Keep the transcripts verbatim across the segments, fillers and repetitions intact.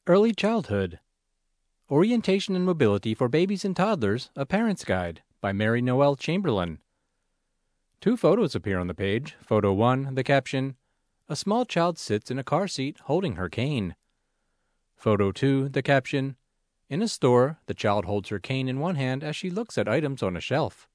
Early Childhood Orientation and Mobility for Babies and Toddlers, A Parent's Guide by Mary Noel Chamberlain. Two photos appear on the page. Photo one, the caption, "A small child sits in a car seat holding her cane." Photo two, the caption, "In a store, the child holds her cane in one hand as she looks at items on a shelf."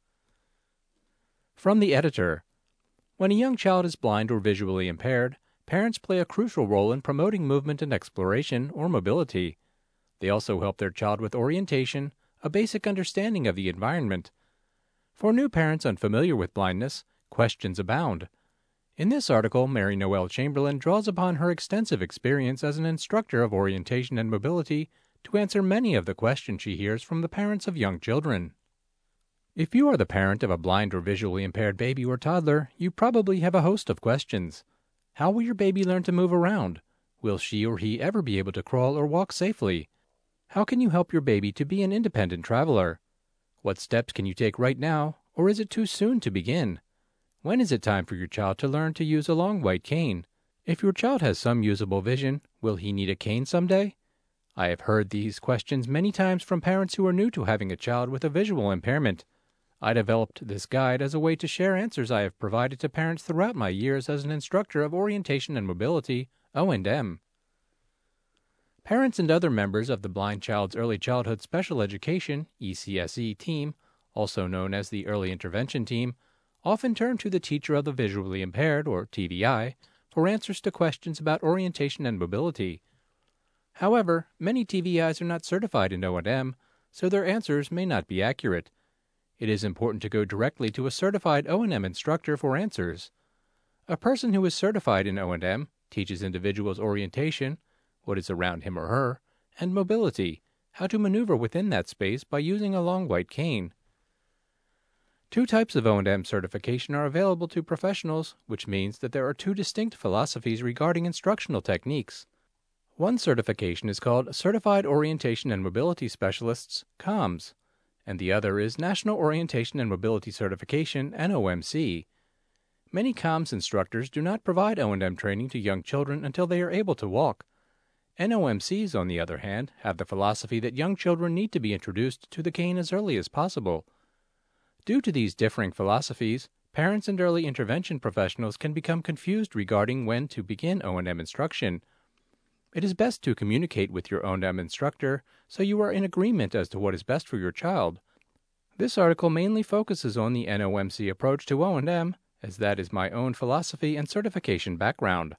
From the editor. When a young child is blind or visually impaired, parents play a crucial role in promoting movement and exploration, or mobility. They also help their child with orientation, a basic understanding of the environment. For new parents unfamiliar with blindness, questions abound. In this article, Mary Noel Chamberlain draws upon her extensive experience as an instructor of orientation and mobility to answer many of the questions she hears from the parents of young children. If you are the parent of a blind or visually impaired baby or toddler, you probably have a host of questions. How will your baby learn to move around? Will she or he ever be able to crawl or walk safely? How can you help your baby to be an independent traveler? What steps can you take right now, or is it too soon to begin? When is it time for your child to learn to use a long white cane? If your child has some usable vision, will he need a cane someday? I have heard these questions many times from parents who are new to having a child with a visual impairment. I developed this guide as a way to share answers I have provided to parents throughout my years as an instructor of orientation and mobility, O and M. Parents and other members of the Blind Child's Early Childhood Special Education (E C S E) team, also known as the Early Intervention Team, often turn to the teacher of the visually impaired, or T V I, for answers to questions about orientation and mobility. However, many T V Is are not certified in O and M, so their answers may not be accurate. It is important to go directly to a certified O and M instructor for answers. A person who is certified in O and M teaches individuals orientation, what is around him or her, and mobility, how to maneuver within that space by using a long white cane. Two types of O and M certification are available to professionals, which means that there are two distinct philosophies regarding instructional techniques. One certification is called Certified Orientation and Mobility Specialists, C O M S, and the other is National Orientation and Mobility Certification, N O M C. Many C O M S instructors do not provide O and M training to young children until they are able to walk. N O M Cs, on the other hand, have the philosophy that young children need to be introduced to the cane as early as possible. Due to these differing philosophies, parents and early intervention professionals can become confused regarding when to begin O and M instruction. It is best to communicate with your O and M instructor so you are in agreement as to what is best for your child. This article mainly focuses on the N O M C approach to O and M, as that is my own philosophy and certification background.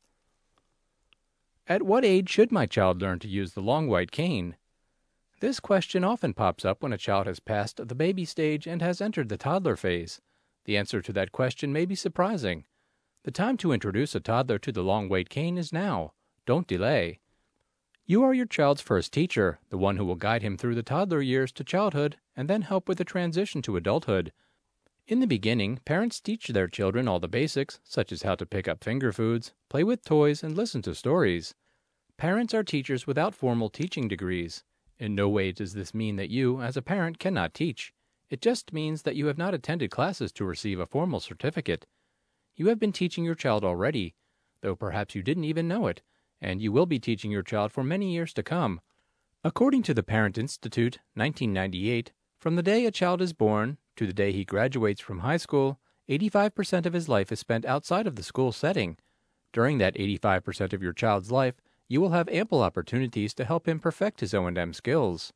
At what age should my child learn to use the long white cane? This question often pops up when a child has passed the baby stage and has entered the toddler phase. The answer to that question may be surprising. The time to introduce a toddler to the long white cane is now. Don't delay. You are your child's first teacher, the one who will guide him through the toddler years to childhood and then help with the transition to adulthood. In the beginning, parents teach their children all the basics, such as how to pick up finger foods, play with toys, and listen to stories. Parents are teachers without formal teaching degrees. In no way does this mean that you, as a parent, cannot teach. It just means that you have not attended classes to receive a formal certificate. You have been teaching your child already, though perhaps you didn't even know it, and you will be teaching your child for many years to come. According to the Parent Institute, nineteen ninety-eight, from the day a child is born to the day he graduates from high school, eighty-five percent of his life is spent outside of the school setting. During that eighty-five percent of your child's life, you will have ample opportunities to help him perfect his O and M skills.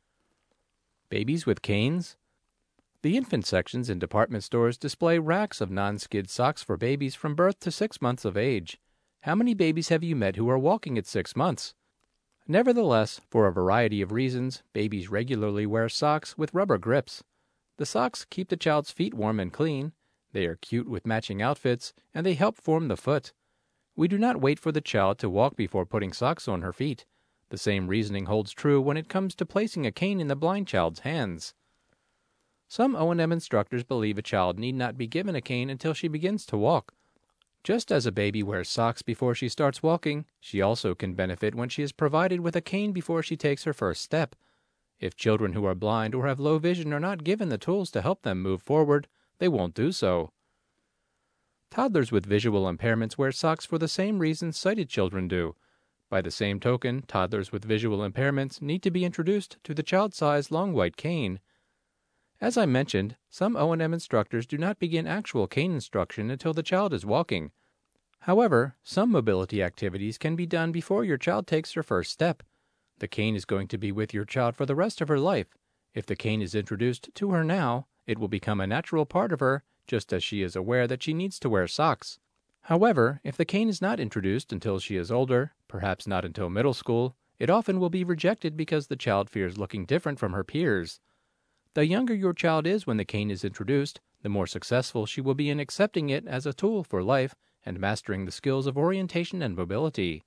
Babies with canes? The infant sections in department stores display racks of non-skid socks for babies from birth to six months of age. How many babies have you met who are walking at six months? Nevertheless, for a variety of reasons, babies regularly wear socks with rubber grips. The socks keep the child's feet warm and clean, they are cute with matching outfits, and they help form the foot. We do not wait for the child to walk before putting socks on her feet. The same reasoning holds true when it comes to placing a cane in the blind child's hands. Some O and M instructors believe a child need not be given a cane until she begins to walk. Just as a baby wears socks before she starts walking, she also can benefit when she is provided with a cane before she takes her first step. If children who are blind or have low vision are not given the tools to help them move forward, they won't do so. Toddlers with visual impairments wear socks for the same reasons sighted children do. By the same token, toddlers with visual impairments need to be introduced to the child-sized long white cane. As I mentioned, some O and M instructors do not begin actual cane instruction until the child is walking. However, some mobility activities can be done before your child takes her first step. The cane is going to be with your child for the rest of her life. If the cane is introduced to her now, it will become a natural part of her, just as she is aware that she needs to wear socks. However, if the cane is not introduced until she is older, perhaps not until middle school, it often will be rejected because the child fears looking different from her peers. The younger your child is when the cane is introduced, the more successful she will be in accepting it as a tool for life and mastering the skills of orientation and mobility.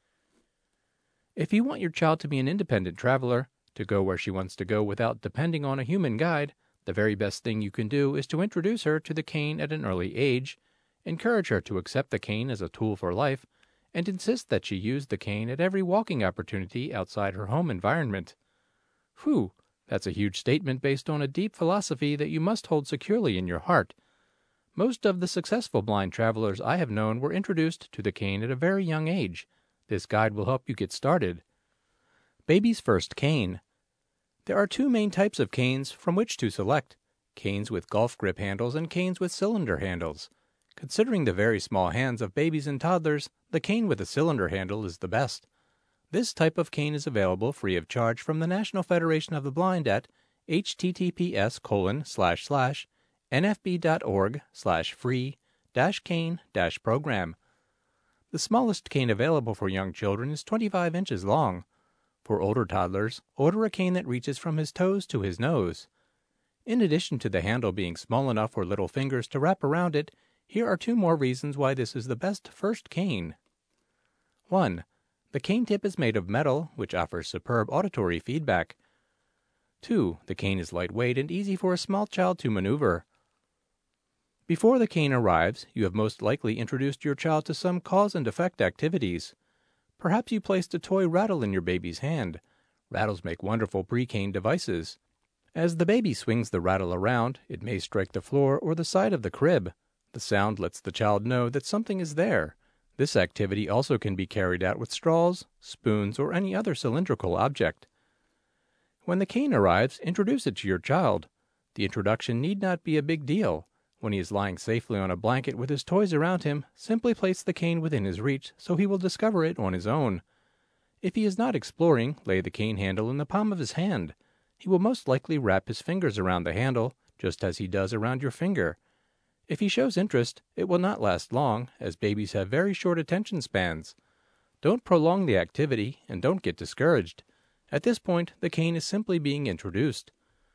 If you want your child to be an independent traveler, to go where she wants to go without depending on a human guide, the very best thing you can do is to introduce her to the cane at an early age, encourage her to accept the cane as a tool for life, and insist that she use the cane at every walking opportunity outside her home environment. Whew, that's a huge statement based on a deep philosophy that you must hold securely in your heart. Most of the successful blind travelers I have known were introduced to the cane at a very young age. This guide will help you get started. Baby's first cane. There are two main types of canes from which to select: canes with golf grip handles and canes with cylinder handles. Considering the very small hands of babies and toddlers, the cane with a cylinder handle is the best. This type of cane is available free of charge from the National Federation of the Blind at https colon slash slash nfb.org slash free dash cane dash program. The smallest cane available for young children is twenty-five inches long. For older toddlers, order a cane that reaches from his toes to his nose. In addition to the handle being small enough for little fingers to wrap around it, here are two more reasons why this is the best first cane. one. The cane tip is made of metal, which offers superb auditory feedback. two. The cane is lightweight and easy for a small child to maneuver. Before the cane arrives, you have most likely introduced your child to some cause and effect activities. Perhaps you placed a toy rattle in your baby's hand. Rattles make wonderful pre-cane devices. As the baby swings the rattle around, it may strike the floor or the side of the crib. The sound lets the child know that something is there. This activity also can be carried out with straws, spoons, or any other cylindrical object. When the cane arrives, introduce it to your child. The introduction need not be a big deal. When he is lying safely on a blanket with his toys around him, simply place the cane within his reach so he will discover it on his own. If he is not exploring, lay the cane handle in the palm of his hand. He will most likely wrap his fingers around the handle, just as he does around your finger. If he shows interest, it will not last long, as babies have very short attention spans. Don't prolong the activity, and don't get discouraged. At this point, the cane is simply being introduced.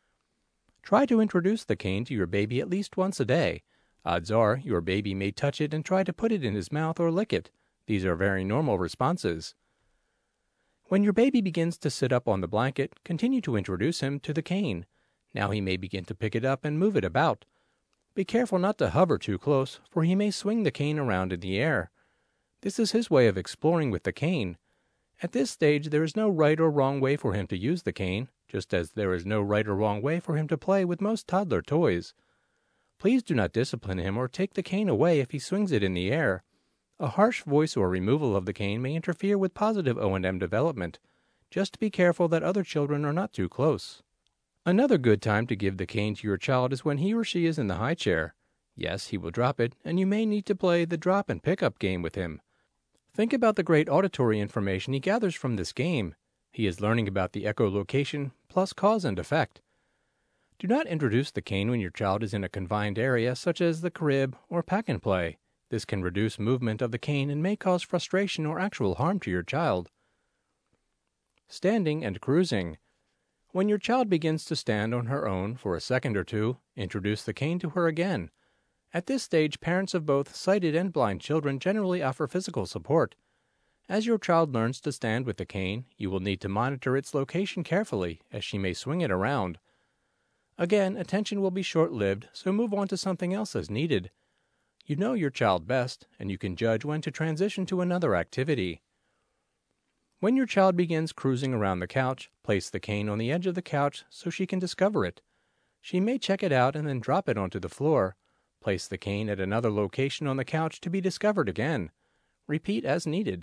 Try to introduce the cane to your baby at least once a day. Odds are, your baby may touch it and try to put it in his mouth or lick it. These are very normal responses. When your baby begins to sit up on the blanket, continue to introduce him to the cane. Now he may begin to pick it up and move it about. Be careful not to hover too close, for he may swing the cane around in the air. This is his way of exploring with the cane. At this stage, there is no right or wrong way for him to use the cane, just as there is no right or wrong way for him to play with most toddler toys. Please do not discipline him or take the cane away if he swings it in the air. A harsh voice or removal of the cane may interfere with positive O and M development. Just be careful that other children are not too close. Another good time to give the cane to your child is when he or she is in the high chair. Yes, he will drop it, and you may need to play the drop and pick up game with him. Think about the great auditory information he gathers from this game. He is learning about the echolocation plus cause and effect. Do not introduce the cane when your child is in a confined area such as the crib or pack and play. This can reduce movement of the cane and may cause frustration or actual harm to your child. Standing and cruising. When your child begins to stand on her own for a second or two, introduce the cane to her again. At this stage, parents of both sighted and blind children generally offer physical support. As your child learns to stand with the cane, you will need to monitor its location carefully, as she may swing it around. Again, attention will be short-lived, so move on to something else as needed. You know your child best, and you can judge when to transition to another activity. When your child begins cruising around the couch, place the cane on the edge of the couch so she can discover it. She may check it out and then drop it onto the floor. Place the cane at another location on the couch to be discovered again. Repeat as needed.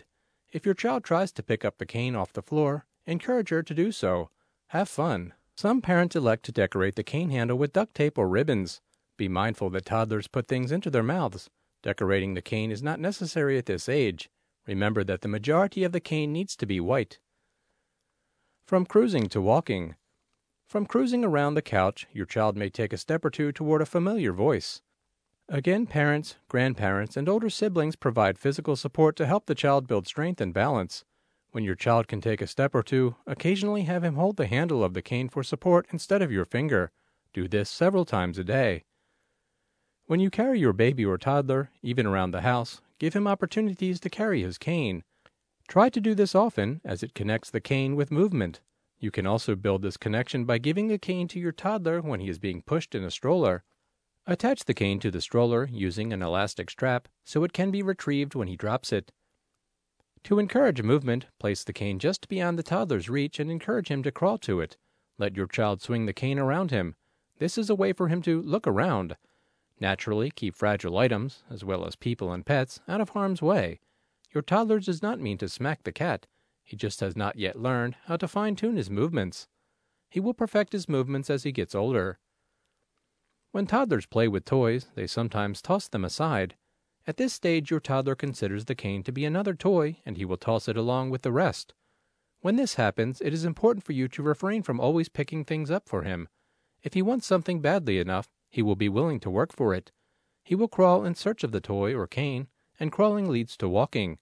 If your child tries to pick up the cane off the floor, encourage her to do so. Have fun. Some parents elect to decorate the cane handle with duct tape or ribbons. Be mindful that toddlers put things into their mouths. Decorating the cane is not necessary at this age. Remember that the majority of the cane needs to be white. From cruising to walking. From cruising around the couch, your child may take a step or two toward a familiar voice. Again, parents, grandparents, and older siblings provide physical support to help the child build strength and balance. When your child can take a step or two, occasionally have him hold the handle of the cane for support instead of your finger. Do this several times a day. When you carry your baby or toddler, even around the house, give him opportunities to carry his cane. Try to do this often, as it connects the cane with movement. You can also build this connection by giving a cane to your toddler when he is being pushed in a stroller. Attach the cane to the stroller using an elastic strap so it can be retrieved when he drops it. To encourage movement, place the cane just beyond the toddler's reach and encourage him to crawl to it. Let your child swing the cane around him. This is a way for him to look around. Naturally, keep fragile items, as well as people and pets, out of harm's way. Your toddler does not mean to smack the cat. He just has not yet learned how to fine-tune his movements. He will perfect his movements as he gets older. When toddlers play with toys, they sometimes toss them aside. At this stage, your toddler considers the cane to be another toy, and he will toss it along with the rest. When this happens, it is important for you to refrain from always picking things up for him. If he wants something badly enough, he will be willing to work for it. He will crawl in search of the toy or cane, and crawling leads to walking.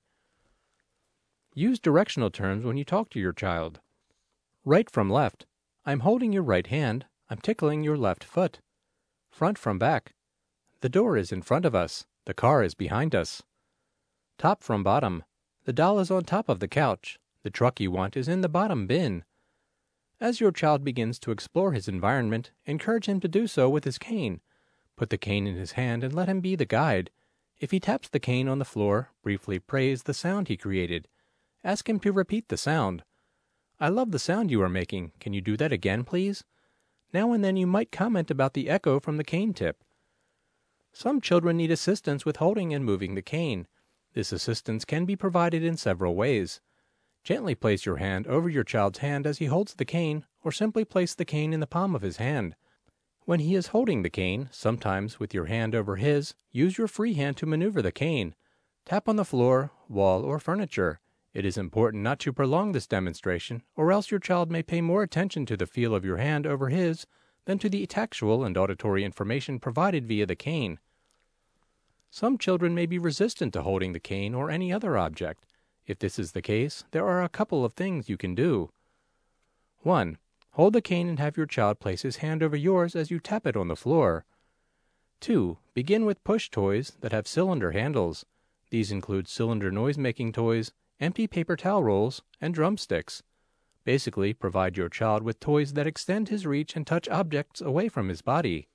Use directional terms when you talk to your child. Right from left. I'm holding your right hand. I'm tickling your left foot. Front from back. The door is in front of us. The car is behind us. Top from bottom. The doll is on top of the couch. The truck you want is in the bottom bin. As your child begins to explore his environment, encourage him to do so with his cane. Put the cane in his hand and let him be the guide. If he taps the cane on the floor, briefly praise the sound he created. Ask him to repeat the sound. I love the sound you are making. Can you do that again, please? Now and then you might comment about the echo from the cane tip. Some children need assistance with holding and moving the cane. This assistance can be provided in several ways. Gently place your hand over your child's hand as he holds the cane, or simply place the cane in the palm of his hand. When he is holding the cane, sometimes with your hand over his, use your free hand to maneuver the cane. Tap on the floor, wall, or furniture. It is important not to prolong this demonstration, or else your child may pay more attention to the feel of your hand over his than to the tactual and auditory information provided via the cane. Some children may be resistant to holding the cane or any other object. If this is the case, there are a couple of things you can do. one. Hold the cane and have your child place his hand over yours as you tap it on the floor. two. Begin with push toys that have cylinder handles. These include cylinder noise-making toys, empty paper towel rolls, and drumsticks. Basically, provide your child with toys that extend his reach and touch objects away from his body.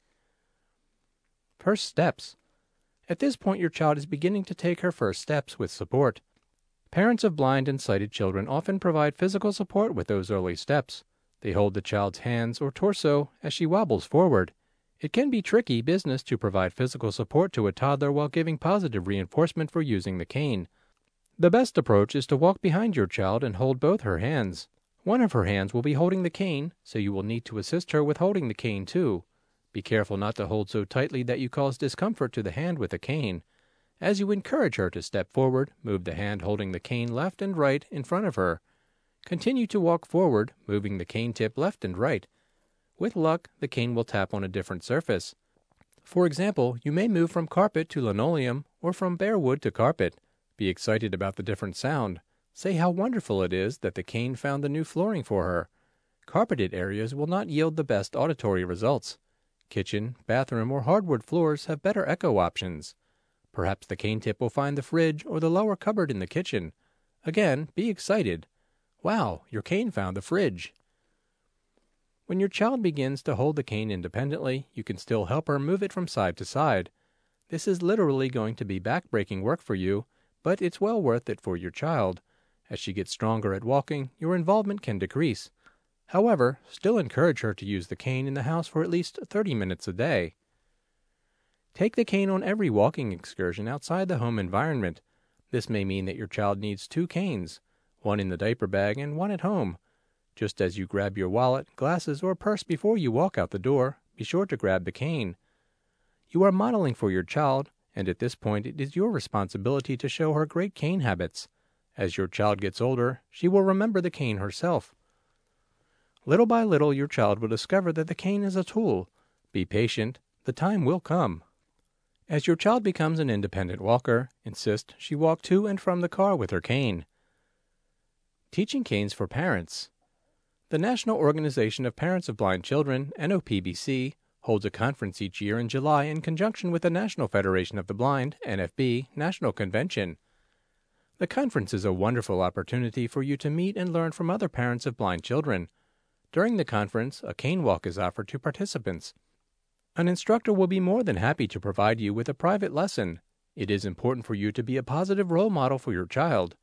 First steps. At this point, your child is beginning to take her first steps with support. Parents of blind and sighted children often provide physical support with those early steps. They hold the child's hands or torso as she wobbles forward. It can be tricky business to provide physical support to a toddler while giving positive reinforcement for using the cane. The best approach is to walk behind your child and hold both her hands. One of her hands will be holding the cane, so you will need to assist her with holding the cane too. Be careful not to hold so tightly that you cause discomfort to the hand with the cane. As you encourage her to step forward, move the hand holding the cane left and right in front of her. Continue to walk forward, moving the cane tip left and right. With luck, the cane will tap on a different surface. For example, you may move from carpet to linoleum or from bare wood to carpet. Be excited about the different sound. Say how wonderful it is that the cane found the new flooring for her. Carpeted areas will not yield the best auditory results. Kitchen, bathroom, or hardwood floors have better echo options. Perhaps the cane tip will find the fridge or the lower cupboard in the kitchen. Again, be excited. Wow, your cane found the fridge. When your child begins to hold the cane independently, you can still help her move it from side to side. This is literally going to be back-breaking work for you, but it's well worth it for your child. As she gets stronger at walking, your involvement can decrease. However, still encourage her to use the cane in the house for at least thirty minutes a day. Take the cane on every walking excursion outside the home environment. This may mean that your child needs two canes, one in the diaper bag and one at home. Just as you grab your wallet, glasses, or purse before you walk out the door, be sure to grab the cane. You are modeling for your child, and at this point it is your responsibility to show her great cane habits. As your child gets older, she will remember the cane herself. Little by little, your child will discover that the cane is a tool. Be patient, the time will come. As your child becomes an independent walker, insist she walk to and from the car with her cane. Teaching canes for parents. The National Organization of Parents of Blind Children, N O P B C, holds a conference each year in July in conjunction with the National Federation of the Blind, N F B, National Convention. The conference is a wonderful opportunity for you to meet and learn from other parents of blind children. During the conference, a cane walk is offered to participants. An instructor will be more than happy to provide you with a private lesson. It is important for you to be a positive role model for your child.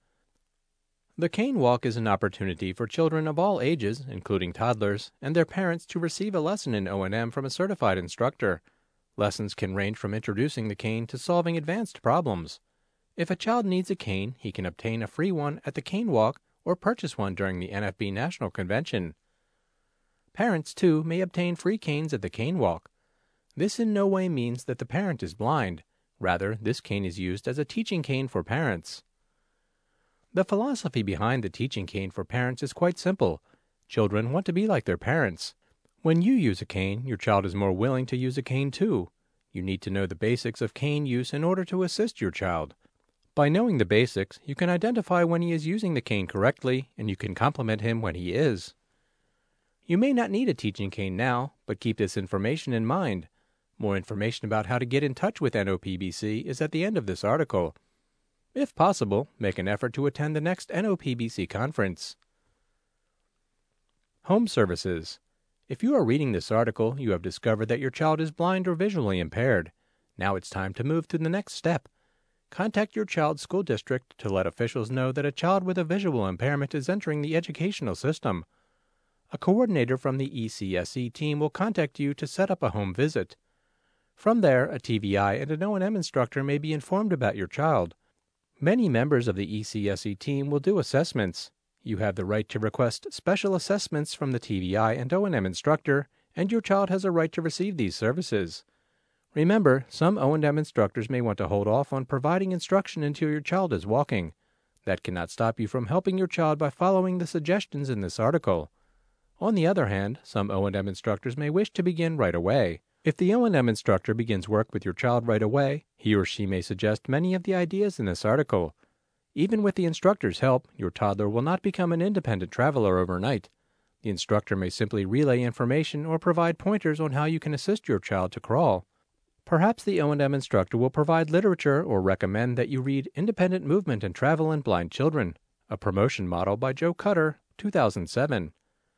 The cane walk is an opportunity for children of all ages, including toddlers, and their parents to receive a lesson in O and M from a certified instructor. Lessons can range from introducing the cane to solving advanced problems. If a child needs a cane, he can obtain a free one at the cane walk or purchase one during the N F B National Convention. Parents, too, may obtain free canes at the cane walk. This in no way means that the parent is blind. Rather, this cane is used as a teaching cane for parents. The philosophy behind the teaching cane for parents is quite simple. Children want to be like their parents. When you use a cane, your child is more willing to use a cane too. You need to know the basics of cane use in order to assist your child. By knowing the basics, you can identify when he is using the cane correctly, and you can compliment him when he is. You may not need a teaching cane now, but keep this information in mind. More information about how to get in touch with N O P B C is at the end of this article. If possible, make an effort to attend the next N O P B C conference. Home services. If you are reading this article, you have discovered that your child is blind or visually impaired. Now it's time to move to the next step. Contact your child's school district to let officials know that a child with a visual impairment is entering the educational system. A coordinator from the E C S E team will contact you to set up a home visit. From there, a T V I and an O and M instructor may be informed about your child. Many members of the E C S E team will do assessments. You have the right to request special assessments from the T V I and O and M instructor, and your child has a right to receive these services. Remember, some O and M instructors may want to hold off on providing instruction until your child is walking. That cannot stop you from helping your child by following the suggestions in this article. On the other hand, some O and M instructors may wish to begin right away. If the O and M instructor begins work with your child right away, he or she may suggest many of the ideas in this article. Even with the instructor's help, your toddler will not become an independent traveler overnight. The instructor may simply relay information or provide pointers on how you can assist your child to crawl. Perhaps the O and M instructor will provide literature or recommend that you read Independent Movement and Travel in Blind Children, a promotion model by Joe Cutter, two thousand seven.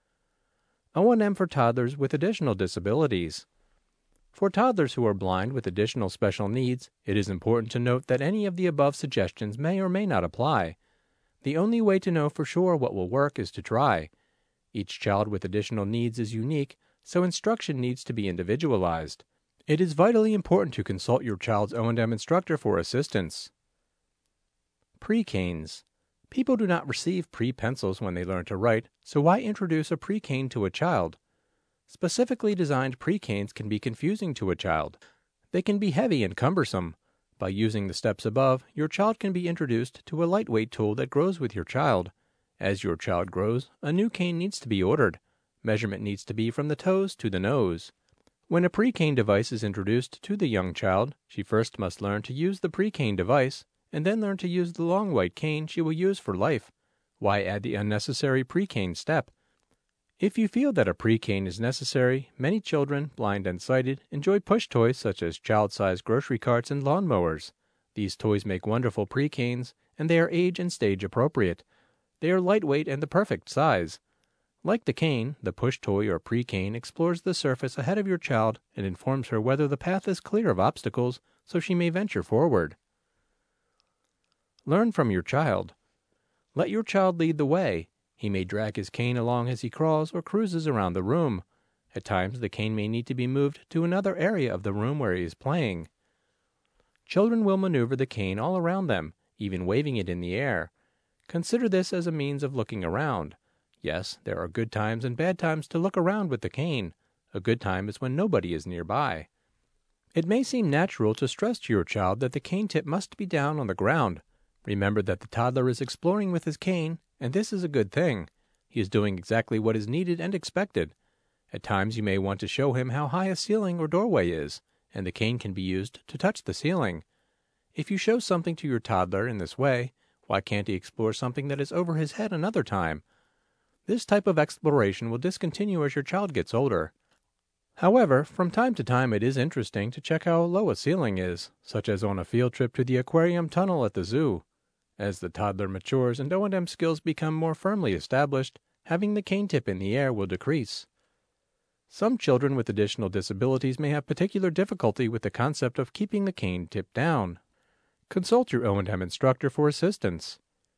O and M for toddlers with additional disabilities. For toddlers who are blind with additional special needs, it is important to note that any of the above suggestions may or may not apply. The only way to know for sure what will work is to try. Each child with additional needs is unique, so instruction needs to be individualized. It is vitally important to consult your child's O and M instructor for assistance. Pre-canes. People do not receive pre-pencils when they learn to write, so why introduce a pre-cane to a child? Specifically designed pre-canes can be confusing to a child. They can be heavy and cumbersome. By using the steps above, your child can be introduced to a lightweight tool that grows with your child. As your child grows, a new cane needs to be ordered. Measurement needs to be from the toes to the nose. When a pre-cane device is introduced to the young child, she first must learn to use the pre-cane device, and then learn to use the long white cane she will use for life. Why add the unnecessary pre-cane step? If you feel that a pre-cane is necessary, many children, blind and sighted, enjoy push toys such as child-sized grocery carts and lawnmowers. These toys make wonderful pre-canes, and they are age and stage appropriate. They are lightweight and the perfect size. Like the cane, the push toy or pre-cane explores the surface ahead of your child and informs her whether the path is clear of obstacles so she may venture forward. Learn from your child. Let your child lead the way. He may drag his cane along as he crawls or cruises around the room. At times, the cane may need to be moved to another area of the room where he is playing. Children will maneuver the cane all around them, even waving it in the air. Consider this as a means of looking around. Yes, there are good times and bad times to look around with the cane. A good time is when nobody is nearby. It may seem natural to stress to your child that the cane tip must be down on the ground. Remember that the toddler is exploring with his cane, and this is a good thing. He is doing exactly what is needed and expected. At times you may want to show him how high a ceiling or doorway is, and the cane can be used to touch the ceiling. If you show something to your toddler in this way, why can't he explore something that is over his head another time? This type of exploration will discontinue as your child gets older. However, from time to time it is interesting to check how low a ceiling is, such as on a field trip to the aquarium tunnel at the zoo. As the toddler matures and O and M skills become more firmly established, having the cane tip in the air will decrease. Some children with additional disabilities may have particular difficulty with the concept of keeping the cane tip down. Consult your O and M instructor for assistance.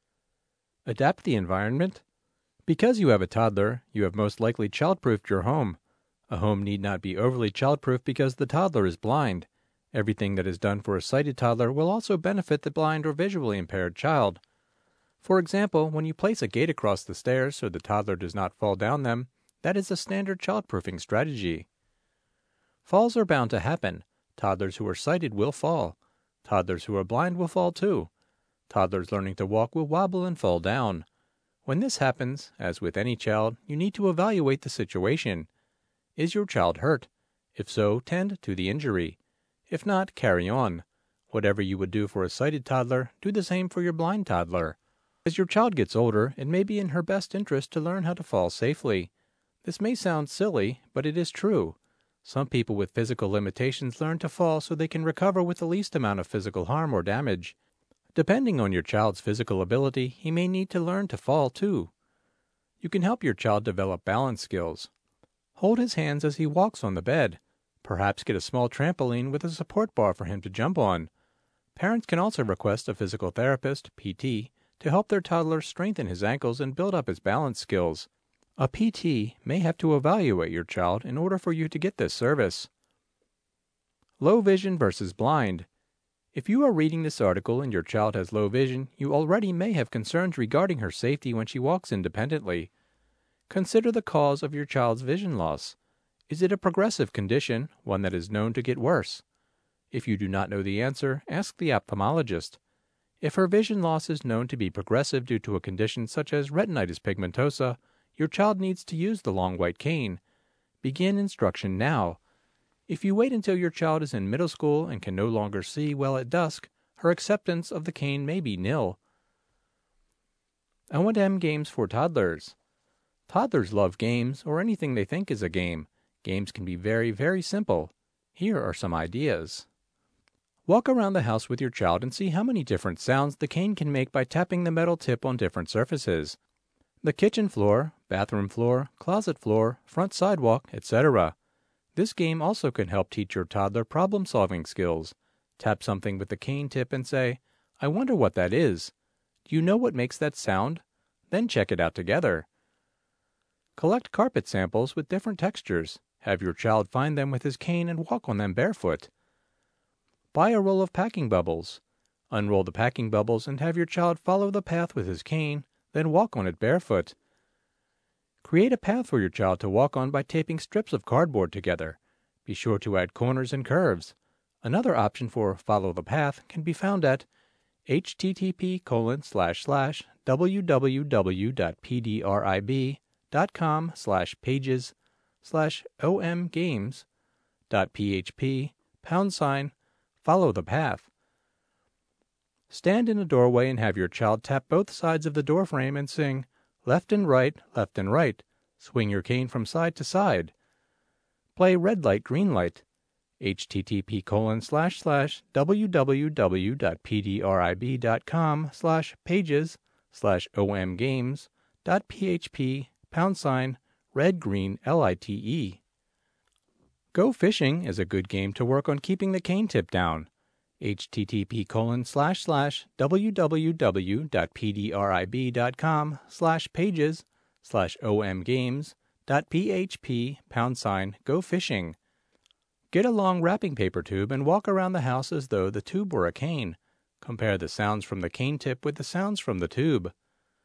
Adapt the environment. Because you have a toddler, you have most likely childproofed your home. A home need not be overly childproof because the toddler is blind. Everything that is done for a sighted toddler will also benefit the blind or visually impaired child. For example, when you place a gate across the stairs so the toddler does not fall down them, that is a standard childproofing strategy. Falls are bound to happen. Toddlers who are sighted will fall. Toddlers who are blind will fall too. Toddlers learning to walk will wobble and fall down. When this happens, as with any child, you need to evaluate the situation. Is your child hurt? If so, tend to the injury. If not, carry on. Whatever you would do for a sighted toddler, do the same for your blind toddler. As your child gets older, it may be in her best interest to learn how to fall safely. This may sound silly, but it is true. Some people with physical limitations learn to fall so they can recover with the least amount of physical harm or damage. Depending on your child's physical ability, he may need to learn to fall too. You can help your child develop balance skills. Hold his hands as he walks on the bed. Perhaps get a small trampoline with a support bar for him to jump on. Parents can also request a physical therapist, P T, to help their toddler strengthen his ankles and build up his balance skills. A P T may have to evaluate your child in order for you to get this service. Low vision versus blind. If you are reading this article and your child has low vision, you already may have concerns regarding her safety when she walks independently. Consider the cause of your child's vision loss. Is it a progressive condition, one that is known to get worse? If you do not know the answer, ask the ophthalmologist. If her vision loss is known to be progressive due to a condition such as retinitis pigmentosa, your child needs to use the long white cane. Begin instruction now. If you wait until your child is in middle school and can no longer see well at dusk, her acceptance of the cane may be nil. O and M games for toddlers. Toddlers love games or anything they think is a game. Games can be very, very simple. Here are some ideas. Walk around the house with your child and see how many different sounds the cane can make by tapping the metal tip on different surfaces. The kitchen floor, bathroom floor, closet floor, front sidewalk, et cetera. This game also can help teach your toddler problem-solving skills. Tap something with the cane tip and say, "I wonder what that is. Do you know what makes that sound?" Then check it out together. Collect carpet samples with different textures. Have your child find them with his cane and walk on them barefoot. Buy a roll of packing bubbles. Unroll the packing bubbles and have your child follow the path with his cane, then walk on it barefoot. Create a path for your child to walk on by taping strips of cardboard together. Be sure to add corners and curves. Another option for follow the path can be found at http colon slash slash www.pdrib.com slash pages slash omgames.php pound sign follow the path. Stand in a doorway and have your child tap both sides of the doorframe and sing left and right, left and right. Swing your cane from side to side. Play red light, green light. http colon slash slash www.pdrib.com slash pages slash omgames.php pound sign red green lite. Go fishing is a good game to work on keeping the cane tip down. http colon slash slash www.pdrib.com slash pages slash omgames.php pound sign go fishing. Get a long wrapping paper tube and walk around the house as though the tube were a cane. Compare the sounds from the cane tip with the sounds from the tube.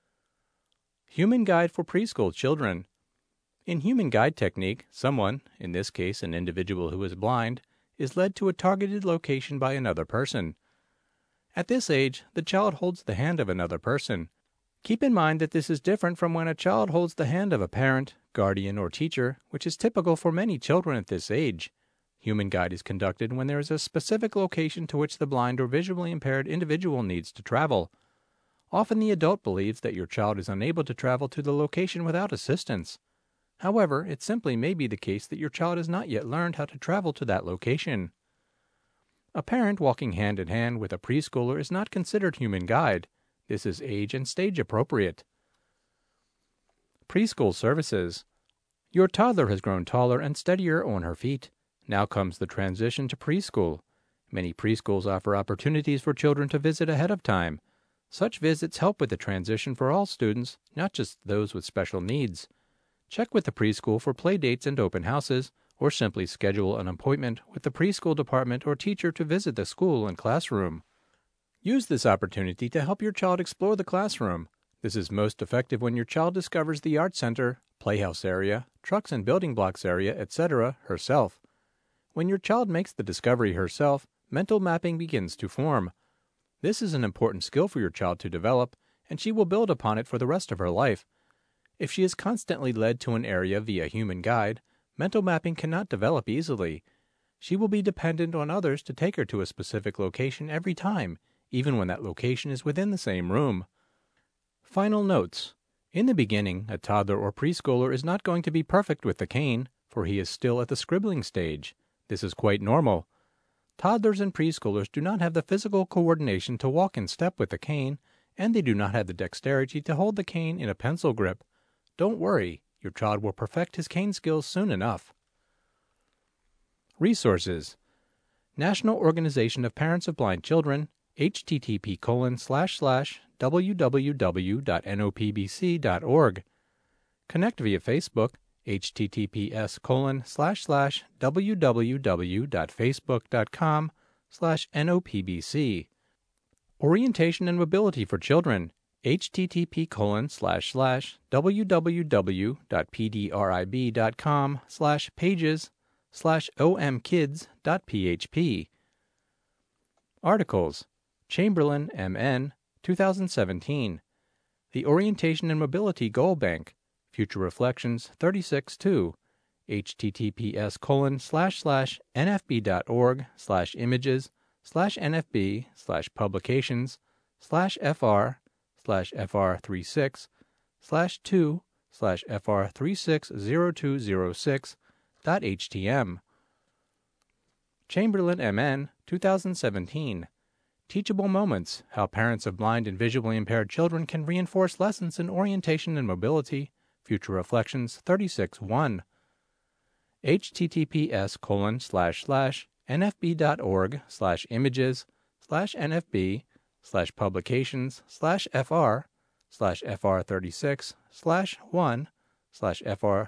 Human Guide for Preschool Children. In Human Guide technique, someone, in this case an individual who is blind, is led to a targeted location by another person. At this age, the child holds the hand of another person. Keep in mind that this is different from when a child holds the hand of a parent, guardian, or teacher, which is typical for many children at this age. Human Guide is conducted when there is a specific location to which the blind or visually impaired individual needs to travel. Often the adult believes that your child is unable to travel to the location without assistance. However, it simply may be the case that your child has not yet learned how to travel to that location. A parent walking hand in hand with a preschooler is not considered Human Guide. This is age and stage appropriate. Preschool services. Your toddler has grown taller and steadier on her feet. Now comes the transition to preschool. Many preschools offer opportunities for children to visit ahead of time. Such visits help with the transition for all students, not just those with special needs. Check with the preschool for play dates and open houses, or simply schedule an appointment with the preschool department or teacher to visit the school and classroom. Use this opportunity to help your child explore the classroom. This is most effective when your child discovers the art center, playhouse area, trucks and building blocks area, et cetera herself. When your child makes the discovery herself, mental mapping begins to form. This is an important skill for your child to develop, and she will build upon it for the rest of her life. If she is constantly led to an area via Human Guide, mental mapping cannot develop easily. She will be dependent on others to take her to a specific location every time, even when that location is within the same room. Final notes. In the beginning, a toddler or preschooler is not going to be perfect with the cane, for he is still at the scribbling stage. This is quite normal. Toddlers and preschoolers do not have the physical coordination to walk in step with the cane, and they do not have the dexterity to hold the cane in a pencil grip. Don't worry, your child will perfect his cane skills soon enough. Resources. National Organization of Parents of Blind Children, http colon slash slash www.nopbc.org. Connect via Facebook, https colon slash slash www.facebook.com slash nopbc. Orientation and Mobility for Children, http colon slash slash www.pdrib.com slash pages slash omkids.php. Articles. Chamberlain, M N, two thousand seventeen. The Orientation and Mobility Goal Bank. Future Reflections thirty-six two. https colon slash slash nfb.org slash images slash nfb slash publications slash fr slash fr36 slash 2 slash fr360206 dot htm. Chamberlain, M N, two thousand seventeen. Teachable Moments, How Parents of Blind and Visually Impaired Children Can Reinforce Lessons in Orientation and Mobility. Future Reflections thirty-six one. https colon slash slash nfb.org slash images slash nfb slash publications slash fr slash fr36 slash 1 slash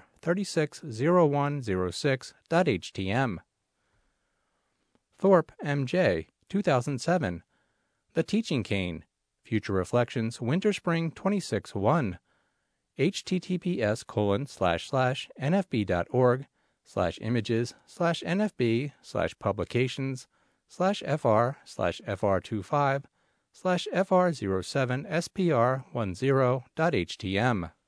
fr360106 dot htm. Thorpe, M J, two thousand seven. The Teaching Cane. Future Reflections Winter Spring twenty-six one. https colon slash slash nfb.org slash images slash nfb slash publications slash fr slash fr25 slash fr07 spr10 dot htm.